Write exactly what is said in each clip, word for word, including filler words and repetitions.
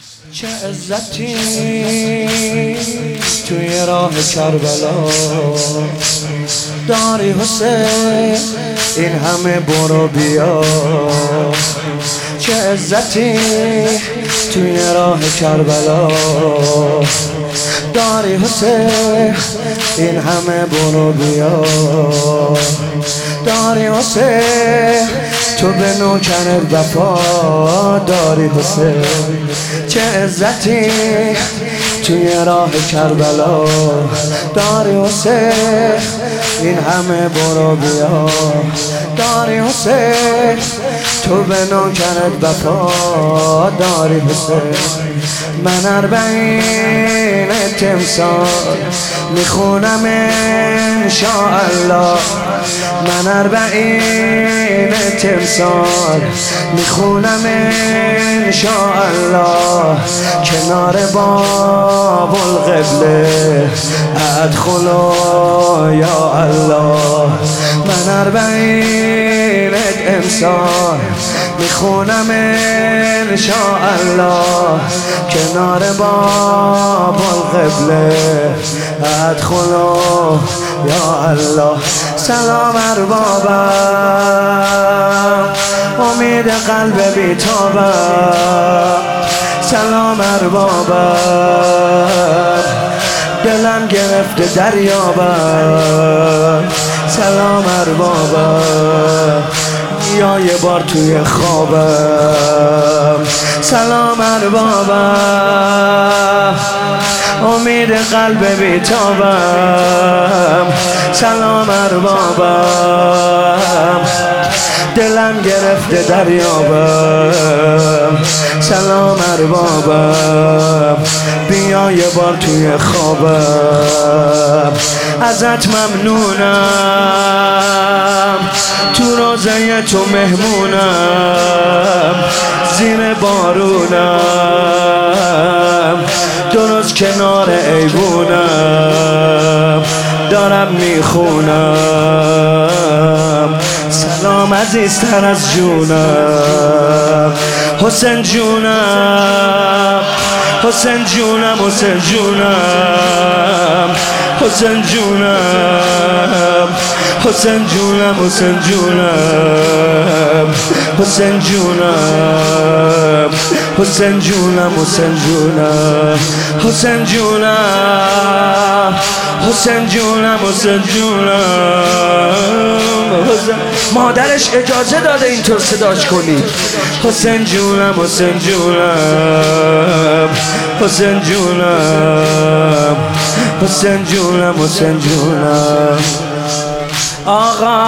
چه عزتی توی راه کربلا داری حسین، این همه برو بیا. چه عزتی توی راه کربلا داری حسین، این همه برو بیا. داری حسین تو به نوکرت وفا داری حسین. چه عزتی توی راه کربلا داری حسین، این همه برو بیا. داری حسین تو به نوکرت وفا داری حسین. من اربعین تمثال میخونم انشاءالله، من اربعین تمثال میخونم انشاءالله. کنار باب القبله ادخلوا یا الله. من اربعین امسال میخونم انشاءالله، کنار باب القبله ادخلوا یا الله. سلام اربابم، امید قلب بیتابم. سلام اربابم، دلم گرفته دریابم. سلام اربابم، یا یه بار توی خوابم. سلام اربابم، امید قلب بیتابم. سلام اربابم، دلم گرفته دریابم. سلام اربابم، بیا یه بار توی خوابم. ازت ممنونم، تو روزه تو مهمونم. زیر بارونم، درست کنار ایوونم، دارم میخونم. سلام عزیزتر از جونم، حسین جونم، حسین جونم، حسین جونم، حسین جونم، حسین جونم، حسین جونم، حسین جونم، حسین جونم، حسین جونم، حسین جونم، حسین جونم، حسین جونم. مادرش اجازه داده اینطور صداش کنی. حسین جونم، حسین جونم، حسین جونم، حسین جونم، حسین جونم. آقا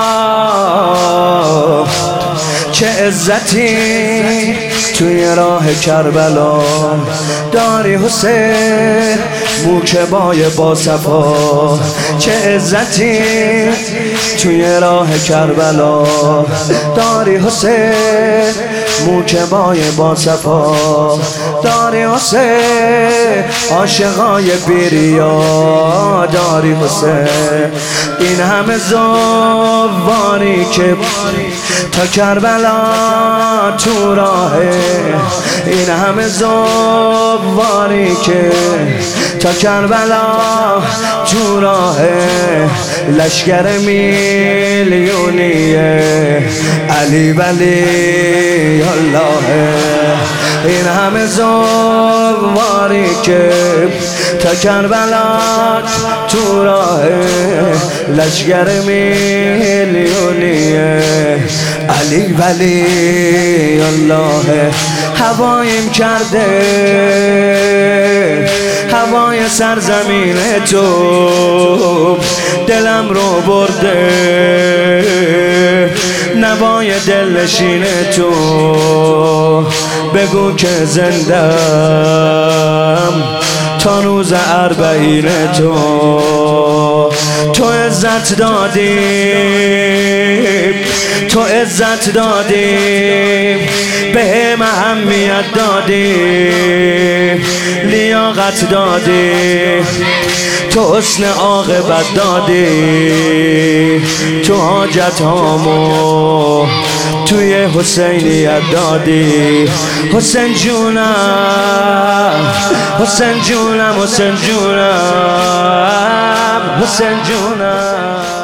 چه عزتی توی راه کربلا داری حسین، موکبای با صفا. چه عزتی توی راه کربلا داری حسین، موکبای با صفا داری حسین. عاشقای بیریا داری حسین، این همه زواری که تا کربلا تو راهه. این همه زواری که تا کربلا تو راهه. لشگر میلیونیه علی ولی الله. این همه زواری که تا کربلا تو راهه. لشگر میلیونیه علی ولی الله. هوایم کرده هوای سرزمین تو، دلم رو برده نوای دلنشین تو. بگو که زندم تا روز اربعین تو. تو عزت دادی، تو عزت دادی، به اهمیت دادی، لیاقت دادی، تو حسن عاقبت دادی. تو حاجت هامو توی حسینیت دادی. حسین جونم، حسین جونم حسین جونم حسین جونم